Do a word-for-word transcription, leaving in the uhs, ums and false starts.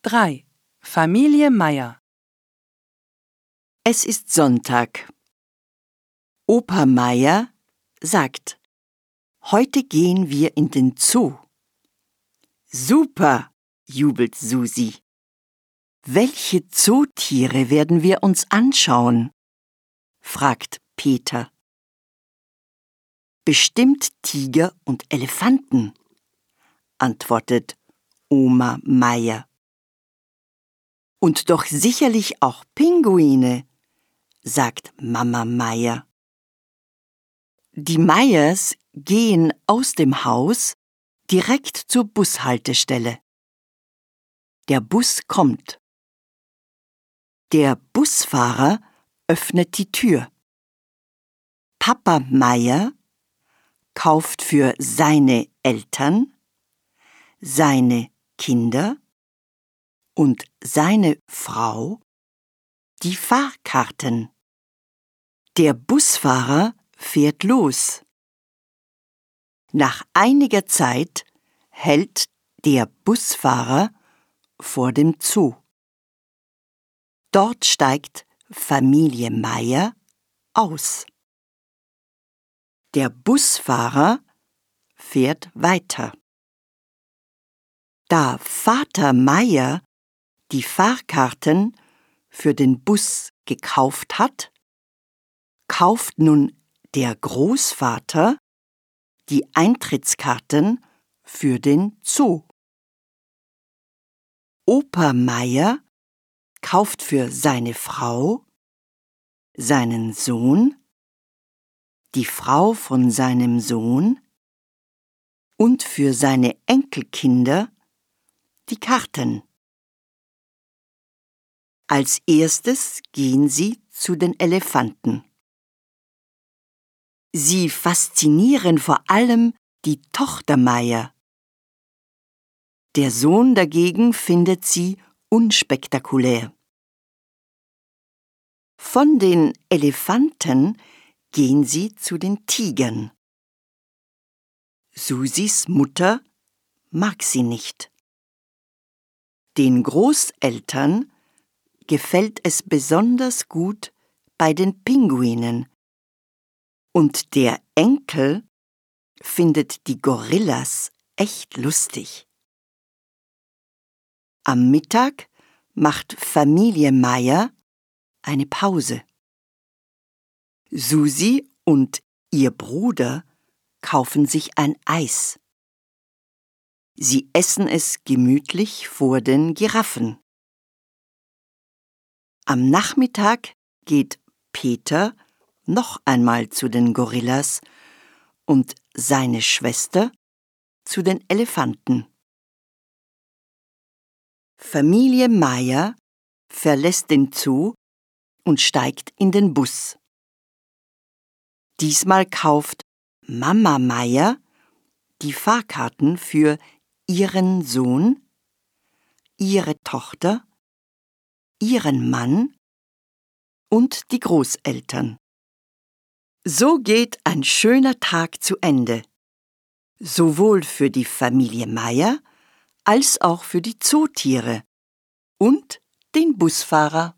drei. Familie Meier. Es ist Sonntag. Opa Meier sagt: Heute gehen wir in den Zoo. Super, jubelt Susi. Welche Zootiere werden wir uns anschauen? Fragt Peter. Bestimmt Tiger und Elefanten, antwortet Oma Meier. Und doch sicherlich auch Pinguine, sagt Mama Meier. Die Meiers gehen aus dem Haus direkt zur Bushaltestelle. Der Bus kommt. Der Busfahrer öffnet die Tür. Papa Meier kauft für seine Eltern, seine Kinder und seine Frau die Fahrkarten. Der Busfahrer fährt los. Nach einiger Zeit hält der Busfahrer vor dem Zoo. Dort steigt Familie Meier aus. Der Busfahrer fährt weiter. Da Vater Meier die Fahrkarten für den Bus gekauft hat, kauft nun der Großvater die Eintrittskarten für den Zoo. Opa Meier kauft für seine Frau, seinen Sohn, die Frau von seinem Sohn und für seine Enkelkinder die Karten. Als erstes gehen sie zu den Elefanten. Sie faszinieren vor allem die Tochter Meier. Der Sohn dagegen findet sie unspektakulär. Von den Elefanten gehen sie zu den Tigern. Susis Mutter mag sie nicht. Den Großeltern gefällt es besonders gut bei den Pinguinen. Und der Enkel findet die Gorillas echt lustig. Am Mittag macht Familie Meier eine Pause. Susi und ihr Bruder kaufen sich ein Eis. Sie essen es gemütlich vor den Giraffen. Am Nachmittag geht Peter noch einmal zu den Gorillas und seine Schwester zu den Elefanten. Familie Meier verlässt den Zoo und steigt in den Bus. Diesmal kauft Mama Meier die Fahrkarten für ihren Sohn, ihre Tochter, ihren Mann und die Großeltern. So geht ein schöner Tag zu Ende, sowohl für die Familie Meier als auch für die Zootiere und den Busfahrer.